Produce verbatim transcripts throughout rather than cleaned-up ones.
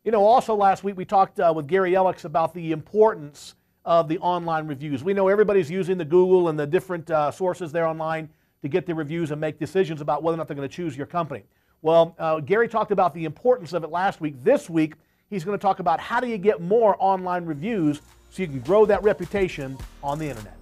You know, also last week we talked uh, with Gary Ellicks about the importance of the online reviews. We know everybody's using the Google and the different uh, sources there online to get the reviews and make decisions about whether or not they're going to choose your company. Well, uh, Gary talked about the importance of it last week. This week, he's going to talk about how do you get more online reviews so you can grow that reputation on the internet.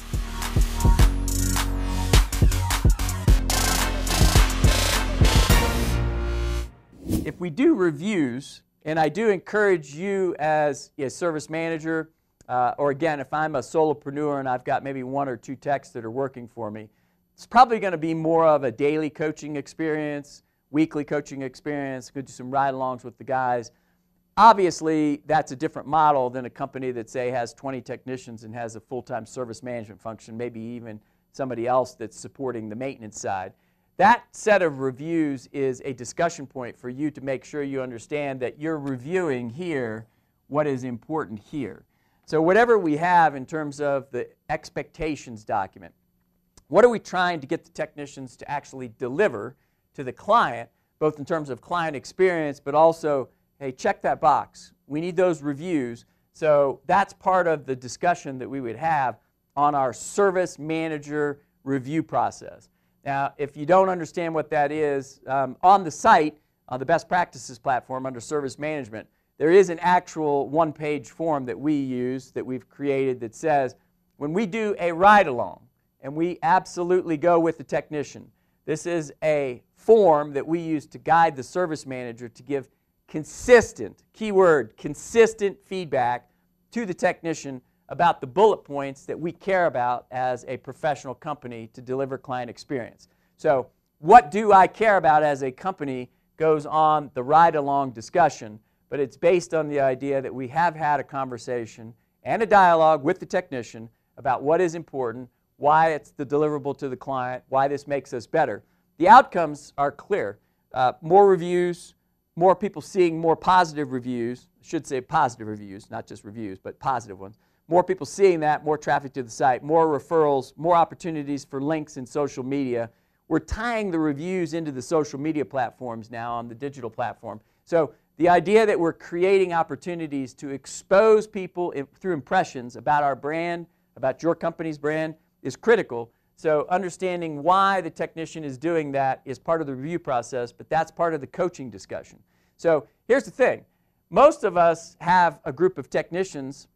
If we do reviews, and I do encourage you as a service manager, uh, or again, if I'm a solopreneur and I've got maybe one or two techs that are working for me, it's probably going to be more of a daily coaching experience, weekly coaching experience, could do some ride-alongs with the guys. Obviously, that's a different model than a company that, say, has twenty technicians and has a full-time service management function, maybe even somebody else that's supporting the maintenance side. That set of reviews is a discussion point for you to make sure you understand that you're reviewing here what is important here. So whatever we have in terms of the expectations document, what are we trying to get the technicians to actually deliver to the client, both in terms of client experience, but also, hey, check that box. We need those reviews. So that's part of the discussion that we would have on our service manager review process. Now, if you don't understand what that is, um, on the site, on the best practices platform under service management, there is an actual one-page form that we use that we've created that says, when we do a ride-along, and we absolutely go with the technician, this is a form that we use to guide the service manager to give consistent, keyword, consistent feedback to the technician about the bullet points that we care about as a professional company to deliver client experience. So what do I care about as a company goes on the ride-along discussion, but it's based on the idea that we have had a conversation and a dialogue with the technician about what is important, why it's the deliverable to the client, why this makes us better. The outcomes are clear. Uh, more reviews, more people seeing more positive reviews, I should say positive reviews, not just reviews, but positive ones. More people seeing that, more traffic to the site, more referrals, more opportunities for links in social media. We're tying the reviews into the social media platforms now on the digital platform. So the idea that we're creating opportunities to expose people in, through impressions about our brand, about your company's brand, is critical. So understanding why the technician is doing that is part of the review process, but that's part of the coaching discussion. So here's the thing. Most of us have a group of technicians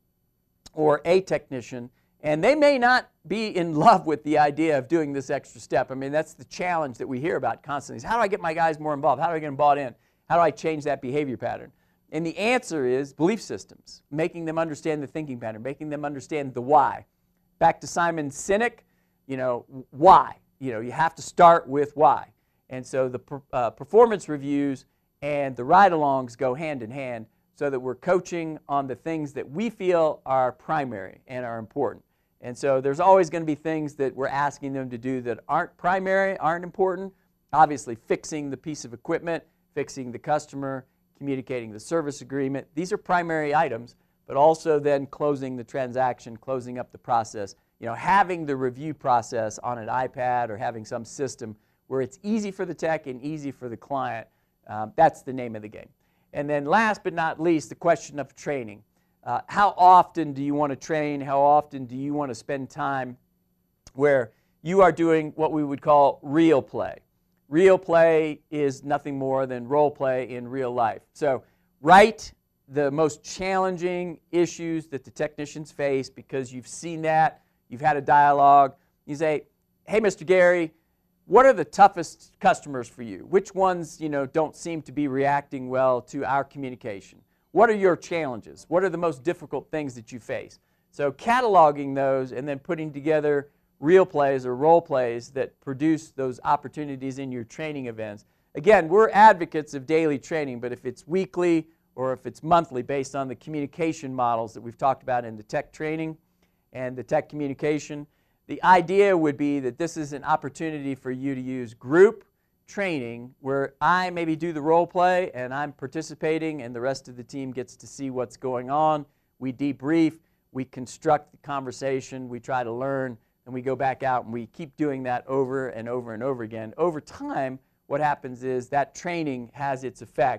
or a technician, and they may not be in love with the idea of doing this extra step. I mean, that's the challenge that we hear about constantly is how do I get my guys more involved? How do I get them bought in? How do I change that behavior pattern? And the answer is belief systems, making them understand the thinking pattern, making them understand the why. Back to Simon Sinek, you know, why? You know, you have to start with why. And so the uh, performance reviews and the ride-alongs go hand in hand so that we're coaching on the things that we feel are primary and are important. And so there's always going to be things that we're asking them to do that aren't primary, aren't important. Obviously, fixing the piece of equipment, fixing the customer, communicating the service agreement. These are primary items, but also then closing the transaction, closing up the process. You know, having the review process on an iPad or having some system where it's easy for the tech and easy for the client, um, that's the name of the game. And then last but not least, the question of training. Uh, how often do you want to train? How often do you want to spend time where you are doing what we would call real play? Real play is nothing more than role play in real life. So write the most challenging issues that the technicians face because you've seen that, you've had a dialogue. You say, hey, Mister Gary, what are the toughest customers for you? Which ones, you know, don't seem to be reacting well to our communication? What are your challenges? What are the most difficult things that you face? So cataloging those and then putting together real plays or role plays that produce those opportunities in your training events. Again, we're advocates of daily training, but if it's weekly or if it's monthly based on the communication models that we've talked about in the tech training and the tech communication, the idea would be that this is an opportunity for you to use group training where I maybe do the role play and I'm participating and the rest of the team gets to see what's going on. We debrief, we construct the conversation, we try to learn, and we go back out and we keep doing that over and over and over again. Over time, what happens is that training has its effect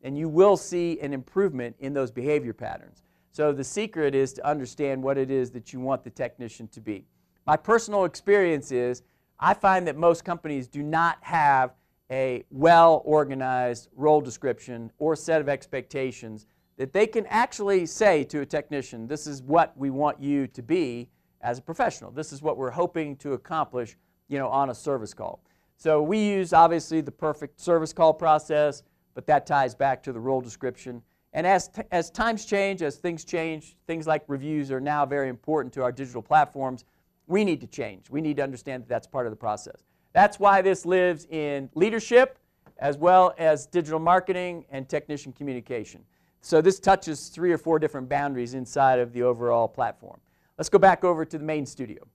then you will see an improvement in those behavior patterns. So the secret is to understand what it is that you want the technician to be. My personal experience is I find that most companies do not have a well-organized role description or set of expectations that they can actually say to a technician, this is what we want you to be as a professional. This is what we're hoping to accomplish, you know, on a service call. So we use, obviously, the perfect service call process, but that ties back to the role description. And as, t as times change, as things change, things like reviews are now very important to our digital platforms. We need to change. We need to understand that that's part of the process. That's why this lives in leadership as well as digital marketing and technician communication. So this touches three or four different boundaries inside of the overall platform. Let's go back over to the main studio.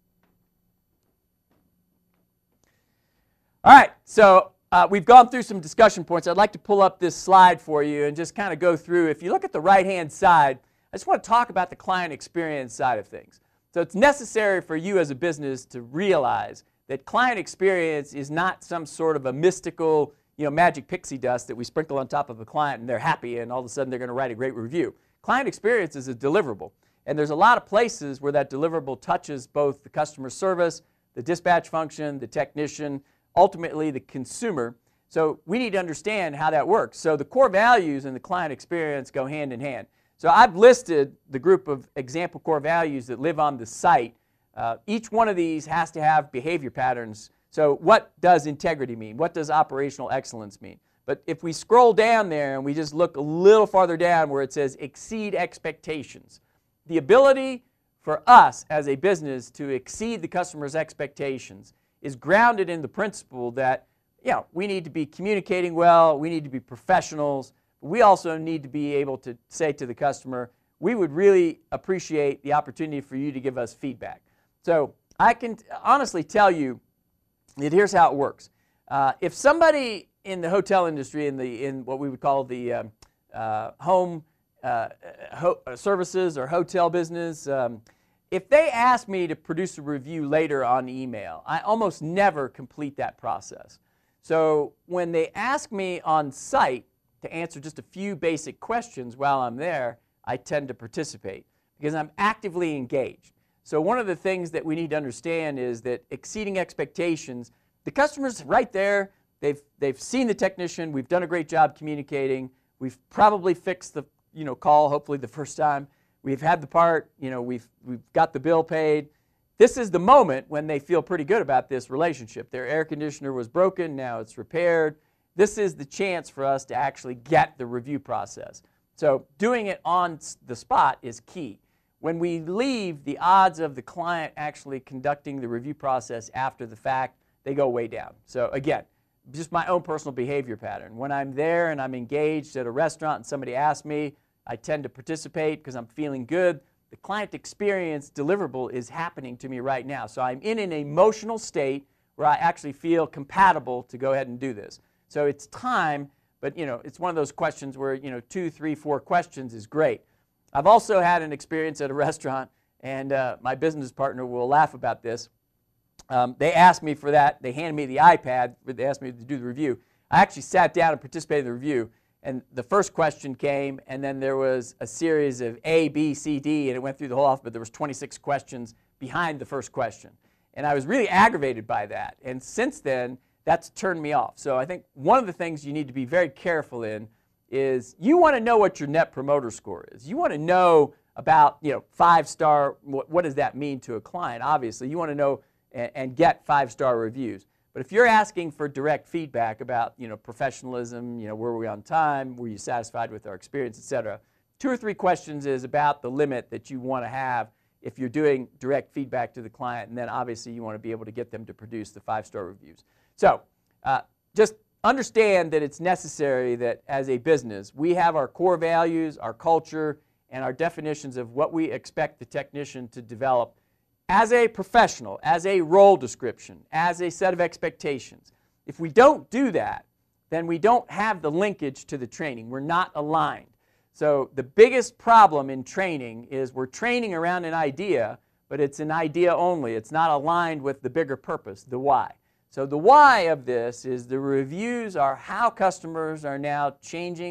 All right, so uh, we've gone through some discussion points. I'd like to pull up this slide for you and just kind of go through. If you look at the right-hand side, I just want to talk about the client experience side of things. So it's necessary for you as a business to realize that client experience is not some sort of a mystical, you know, magic pixie dust that we sprinkle on top of a client and they're happy and all of a sudden they're going to write a great review. Client experience is a deliverable. And there's a lot of places where that deliverable touches both the customer service, the dispatch function, the technician, ultimately the consumer. So we need to understand how that works. So the core values and the client experience go hand in hand. So I've listed the group of example core values that live on the site. Uh, each one of these has to have behavior patterns. So what does integrity mean? What does operational excellence mean? But if we scroll down there and we just look a little farther down where it says exceed expectations, the ability for us as a business to exceed the customer's expectations is grounded in the principle that, you know, we need to be communicating well, we need to be professionals, but we also need to be able to say to the customer, we would really appreciate the opportunity for you to give us feedback. So I can honestly tell you that here's how it works. Uh, if somebody in the hotel industry, in, the, in what we would call the um, uh, home uh, ho services or hotel business, um, if they ask me to produce a review later on email, I almost never complete that process. So when they ask me on site to answer just a few basic questions while I'm there, I tend to participate because I'm actively engaged. So one of the things that we need to understand is that exceeding expectations, the customer's right there, they've, they've seen the technician, we've done a great job communicating, we've probably fixed the you know, call hopefully the first time, we've had the part, you know, we've, we've got the bill paid. This is the moment when they feel pretty good about this relationship. Their air conditioner was broken, now it's repaired. This is the chance for us to actually get the review process. So doing it on the spot is key. When we leave, the odds of the client actually conducting the review process after the fact, they go way down. So again, just my own personal behavior pattern. When I'm there and I'm engaged at a restaurant and somebody asks me, I tend to participate because I'm feeling good. The client experience deliverable is happening to me right now. So I'm in an emotional state where I actually feel compatible to go ahead and do this. So it's time, but you know, it's one of those questions where you know, two, three, four questions is great. I've also had an experience at a restaurant, and uh, my business partner will laugh about this. Um, they asked me for that. They handed me the iPad, but they asked me to do the review. I actually sat down and participated in the review. And the first question came, and then there was a series of A, B, C, D, and it went through the whole alphabet. There was twenty-six questions behind the first question. And I was really aggravated by that. And since then, that's turned me off. So I think one of the things you need to be very careful in is you want to know what your Net Promoter Score is. You want to know about, you know, five-star, what, what does that mean to a client? Obviously, you want to know and, and get five-star reviews. But if you're asking for direct feedback about, you know, professionalism, you know, were we on time, were you satisfied with our experience, et cetera, two or three questions is about the limit that you want to have if you're doing direct feedback to the client, and then obviously you want to be able to get them to produce the five-star reviews. So uh, just understand that it's necessary that as a business, we have our core values, our culture, and our definitions of what we expect the technician to develop as a professional, as a role description, as a set of expectations. If we don't do that, then we don't have the linkage to the training. We're not aligned. So the biggest problem in training is we're training around an idea, but it's an idea only. It's not aligned with the bigger purpose, the why. So the why of this is the reviews are how customers are now changing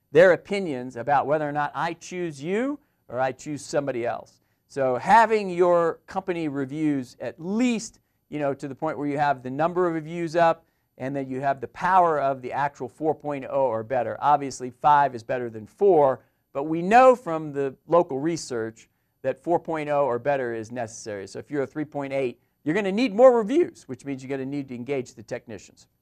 their opinions about whether or not I choose you or I choose somebody else. So having your company reviews at least, you know, to the point where you have the number of reviews up and then you have the power of the actual four point oh or better. Obviously five is better than four, but we know from the local research that four point oh or better is necessary. So if you're a three point eight, you're going to need more reviews, which means you're going to need to engage the technicians.